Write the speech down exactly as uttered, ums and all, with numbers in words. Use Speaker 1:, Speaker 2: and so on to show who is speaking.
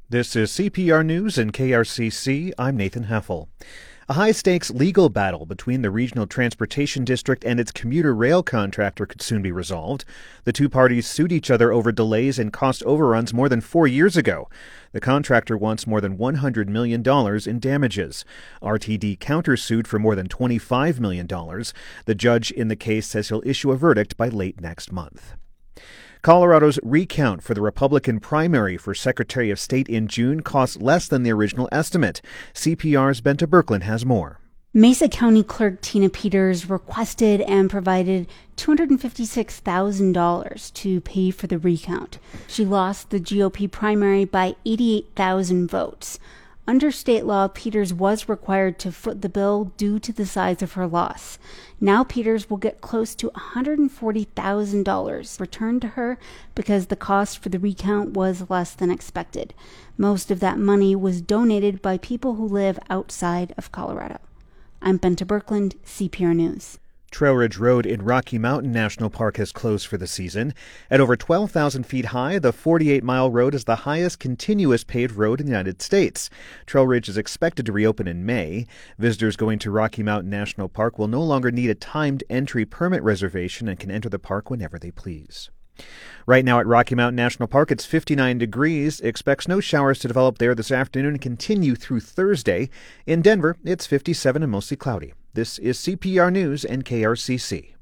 Speaker 1: This is C P R News and K R C C. I'm Nathan Heffel. A high-stakes legal battle between the Regional Transportation District and its commuter rail contractor could soon be resolved. The two parties sued each other over delays and cost overruns more than four years ago. The contractor wants more than one hundred million dollars in damages. R T D countersued for more than twenty-five million dollars. The judge in the case says he'll issue a verdict by late next month. Colorado's recount for the Republican primary for Secretary of State in June cost less than the original estimate. C P R's Benta Birkeland has more.
Speaker 2: Mesa County Clerk Tina Peters requested and provided two hundred fifty-six thousand dollars to pay for the recount. She lost the G O P primary by eighty-eight thousand votes. Under state law, Peters was required to foot the bill due to the size of her loss. Now Peters will get close to one hundred forty thousand dollars returned to her because the cost for the recount was less than expected. Most of that money was donated by people who live outside of Colorado. I'm Benta Birkeland, C P R News.
Speaker 1: Trail Ridge Road in Rocky Mountain National Park has closed for the season. At over twelve thousand feet high, the forty-eight mile road is the highest continuous paved road in the United States. Trail Ridge is expected to reopen in May. Visitors going to Rocky Mountain National Park will no longer need a timed entry permit reservation and can enter the park whenever they please. Right now at Rocky Mountain National Park, it's fifty-nine degrees. Expect snow showers to develop there this afternoon and continue through Thursday. In Denver, it's fifty-seven and mostly cloudy. This is C P R News and K R C C.